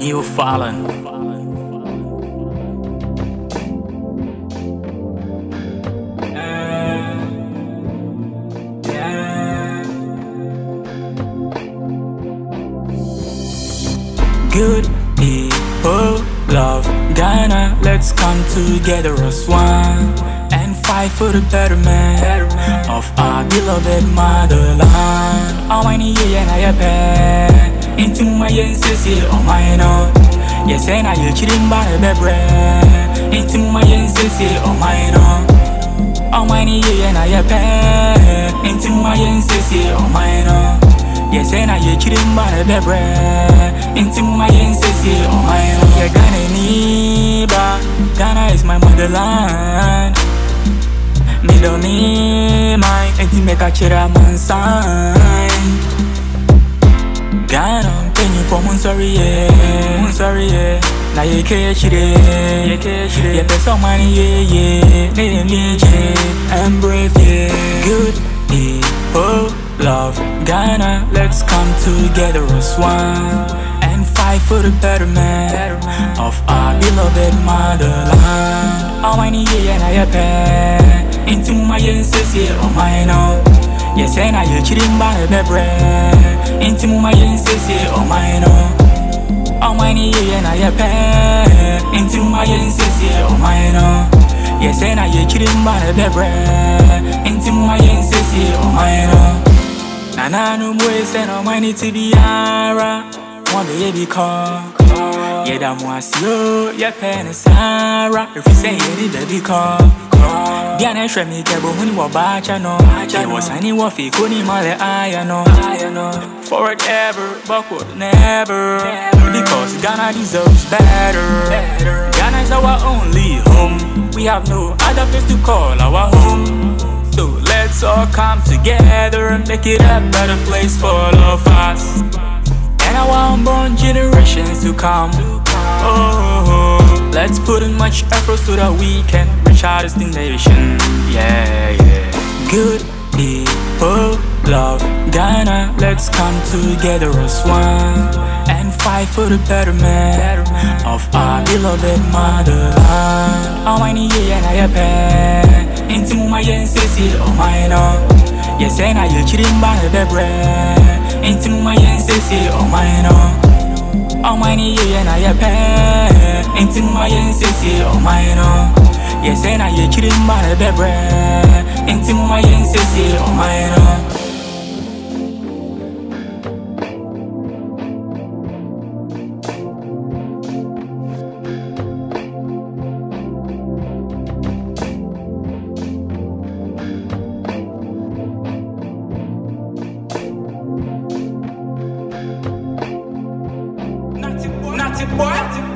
New Fallon. Good people, love Ghana, let's come together as one and fight for the betterment of our beloved motherland. I want to hear you pay into my ancestors, oh my no. Yes, and I hear you by the bread into my ancestors, oh my no. I want to hear you pay into my ancestors, oh my no. Yes, and I hear you by the bread into my ancestors, oh my no. Yeah, Ghana niba, Ghana is my motherland. Me don't need mine, and to make a chira man sign. Ghana, penny for Munsari, yeah. Now you catch it, yeah, there's so many, yeah. Need and brave, yeah. Good people, love Ghana, let's come together as one and fight for the betterment of our beloved motherland. I want to hear you pay into my ancestors, oh my no. Yes, and I hear you by the bread into my ancestors, oh my no. I want to hear you pay into my ancestors, oh my no. Yes, and I hear you by the bread into my ancestors, oh my no. Nana no boys and I want it to be ara. One baby call. Yeah, that was you, your pen is Sarah. If you say any baby call. Diana show me cable when you were back, I know. It was any waffy, couldn't male, I know. Forward ever, backward never. Because Ghana deserves better. Ghana is our only home. We have no other place to call our home. So let's all come together and make it a better place for all of us and our unborn generations to come. Oh, let's put in much effort so that we can reach our destination. Yeah. Good people, love Ghana, let's come together as one and fight for the betterment of our beloved motherland. I want to hear you pay into my ancestors, oh my no. Yes, and I hear you by the bread into my ancestors, oh my no. I want to hear you pay into my ancestors, oh my no. Yes, and I hear you by the bread into my ancestors, oh my no. Naughty boy.